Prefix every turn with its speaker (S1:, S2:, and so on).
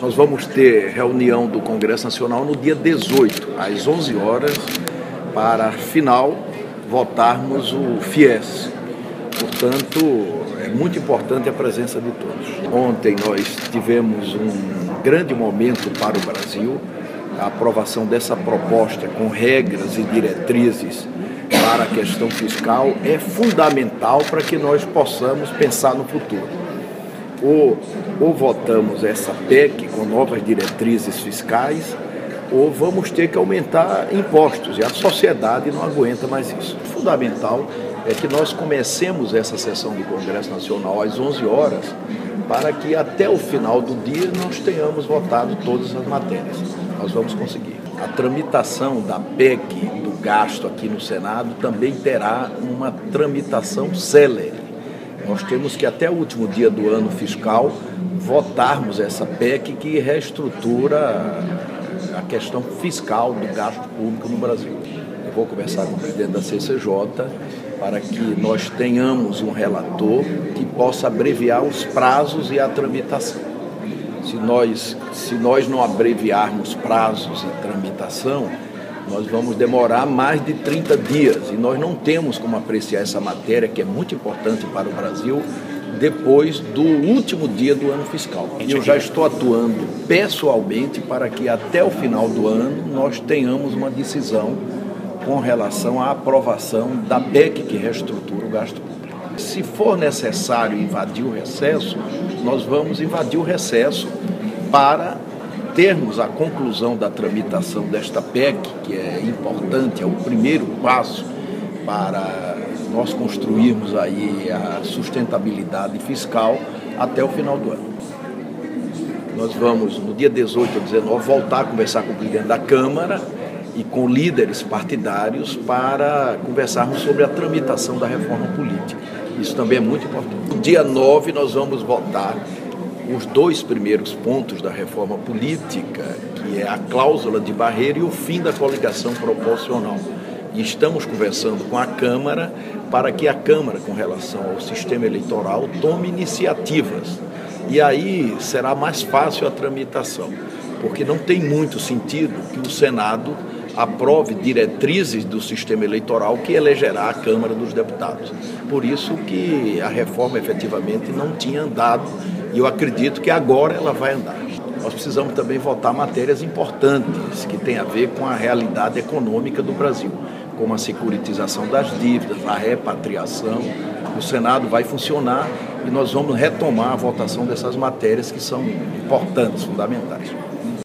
S1: Nós vamos ter reunião do Congresso Nacional no dia 18, às 11 horas, para, afinal, votarmos o FIES. Portanto, é muito importante a presença de todos. Ontem nós tivemos um grande momento para o Brasil, a aprovação dessa proposta com regras e diretrizes para a questão fiscal é fundamental para que nós possamos pensar no futuro. Ou votamos essa PEC com novas diretrizes fiscais, ou vamos ter que aumentar impostos, e a sociedade não aguenta mais isso. O fundamental é que nós comecemos essa sessão do Congresso Nacional às 11 horas, para que até o final do dia nós tenhamos votado todas as matérias. Nós vamos conseguir. A tramitação da PEC do gasto aqui no Senado também terá uma tramitação célere. Nós temos que até o último dia do ano fiscal votarmos essa PEC que reestrutura a questão fiscal do gasto público no Brasil. Eu vou conversar com o presidente da CCJ para que nós tenhamos um relator que possa abreviar os prazos e a tramitação. Se nós não abreviarmos prazos e tramitação, nós vamos demorar mais de 30 dias e nós não temos como apreciar essa matéria, que é muito importante para o Brasil, depois do último dia do ano fiscal. E eu já estou atuando pessoalmente para que até o final do ano nós tenhamos uma decisão com relação à aprovação da PEC que reestrutura o gasto público. Se for necessário invadir o recesso, nós vamos invadir o recesso para termos a conclusão da tramitação desta PEC, que é importante, é o primeiro passo para nós construirmos aí a sustentabilidade fiscal até o final do ano. Nós vamos, no dia 18 ou 19, voltar a conversar com o presidente da Câmara e com líderes partidários para conversarmos sobre a tramitação da reforma política. Isso também é muito importante. No dia 9 nós vamos votar os dois primeiros pontos da reforma política, que é a cláusula de barreira e o fim da coligação proporcional. E estamos conversando com a Câmara para que a Câmara, com relação ao sistema eleitoral, tome iniciativas. E aí será mais fácil a tramitação, porque não tem muito sentido que o Senado aprove diretrizes do sistema eleitoral que elegerá a Câmara dos Deputados. Por isso que a reforma efetivamente não tinha andado, e eu acredito que agora ela vai andar. Nós precisamos também votar matérias importantes que têm a ver com a realidade econômica do Brasil, como a securitização das dívidas, a repatriação. O Senado vai funcionar e nós vamos retomar a votação dessas matérias que são importantes, fundamentais.